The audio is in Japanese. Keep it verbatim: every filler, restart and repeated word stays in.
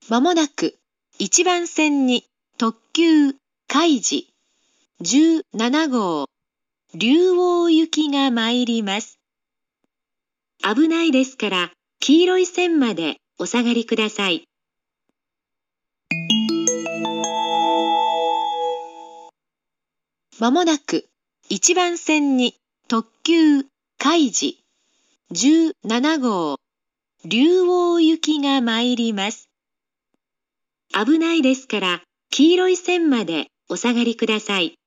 まもなくいちばん線に特急かいじじゅうななごう竜王行きが参ります。危ないですから黄色い線までお下がりください。まもなくいちばん線に特急かいじじゅうななごう竜王行きが参ります。危ないですから黄色い線までお下がりください。